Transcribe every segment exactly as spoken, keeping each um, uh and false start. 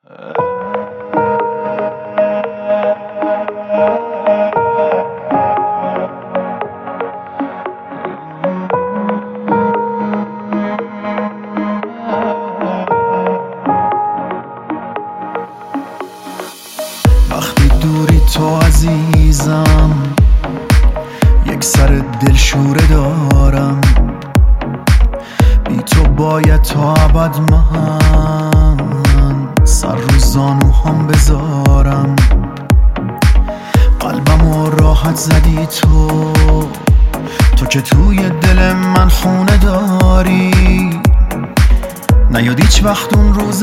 وقتی دوری تو عزیزم، یک سر دلشوره دارم. بی تو باید تا ابد من سر رو زانوهام بذارم. قلبمو راحت زدی تو، تو که توی دل من خونه داری. نیاد هیچ وقت اون روز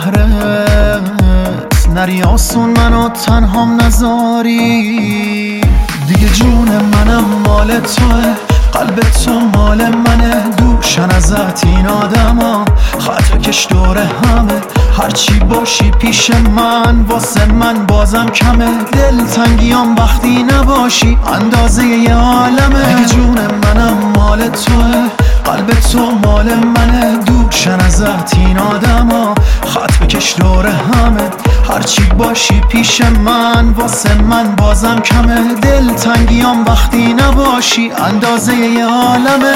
قهرت، نری آسون منو تنهام نذاری. دیگه جون منم مال توه، قلب تو مال منه. دوشن ازت این آدما، خط بکش دور همه. هرچی باشی پیش من واسه من بازم کمه. دل تنگیام وقتی نباشی اندازه یه عالمه. دیگه جون منم مال توه، قلب تو مال منه. دوشن ازت این آدما، خط بکش دور همه. هرچی باشی پیش من واسه من بازم کمه. دل تنگیام وقتی نباشی اندازه یه عالمه.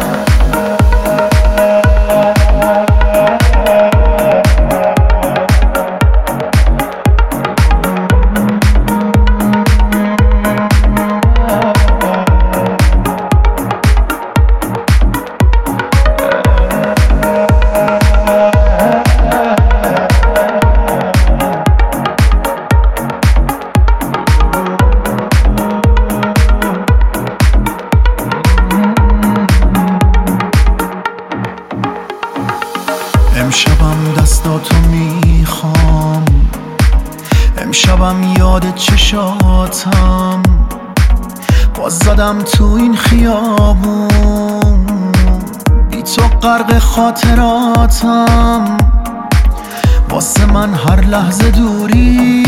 امشبم دستاتو میخوام، امشبم یاد چشاتم. باز زدم تو این خیابون، بی تو غرق خاطراتم. واسه من هر لحظه دوری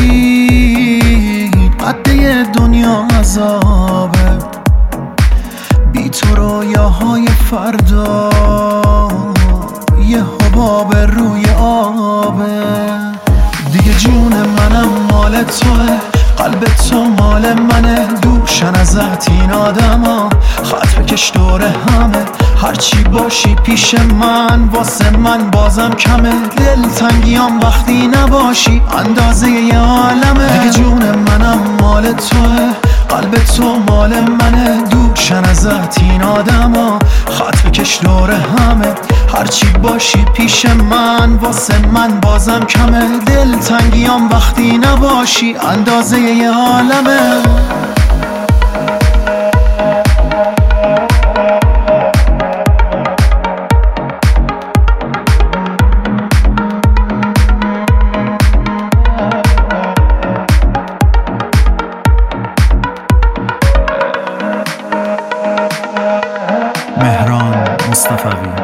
قده دنیا عذابه. بی تو رویاهای فردا یه حباب روی آبه. دیگه جون منم مال توه، قلب تو مال منه. دوشن ازت این آدما، خط بکش دور همه. هرچی باشی پیش من واسه من بازم کمه. دل تنگیام وقتی نباشی اندازه یه عالمه. دیگه جون منم مال توه، قلب تو مال منه. دوشن ازت این آدما، خط بکش دور همه. هرچی باشی پیش من واسه من بازم کمه. دل تنگیام وقتی نباشی اندازه یه عالمه. مهران مصطفوی.